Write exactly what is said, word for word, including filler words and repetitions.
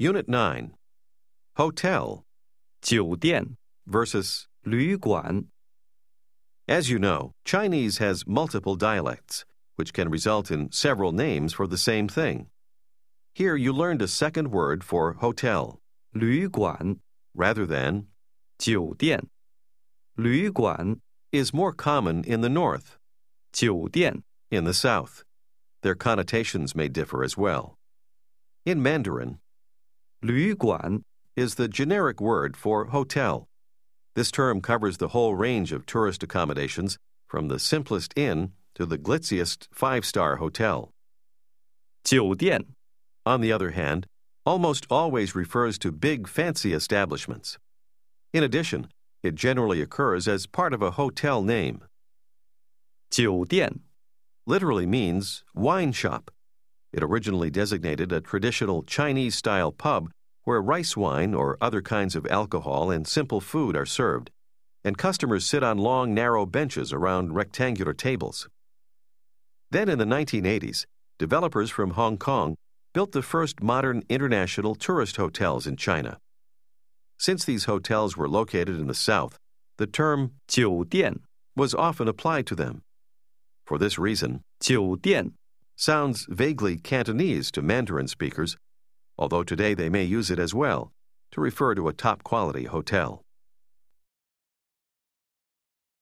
Unit nine. Hotel 酒店 versus. 旅馆 As you know, Chinese has multiple dialects, which can result in several names for the same thing. Here you learned a second word for hotel, 旅馆 rather than 酒店旅馆 is more common in the north, 酒店 in the south. Their connotations may differ as well. In Mandarin, 旅馆 is the generic word for hotel. This term covers the whole range of tourist accommodations, from the simplest inn to the glitziest five-star hotel. 酒店 On the other hand, almost always refers to big fancy establishments. In addition, it generally occurs as part of a hotel name. 酒店 Literally means wine shop. It originally designated a traditional Chinese-style pub where rice wine or other kinds of alcohol and simple food are served, and customers sit on long, narrow benches around rectangular tables. Then in the nineteen eighties, developers from Hong Kong built the first modern international tourist hotels in China. Since these hotels were located in the south, the term 酒店 was often applied to them. For this reason, 酒店 sounds vaguely Cantonese to Mandarin speakers, although today they may use it as well to refer to a top-quality hotel.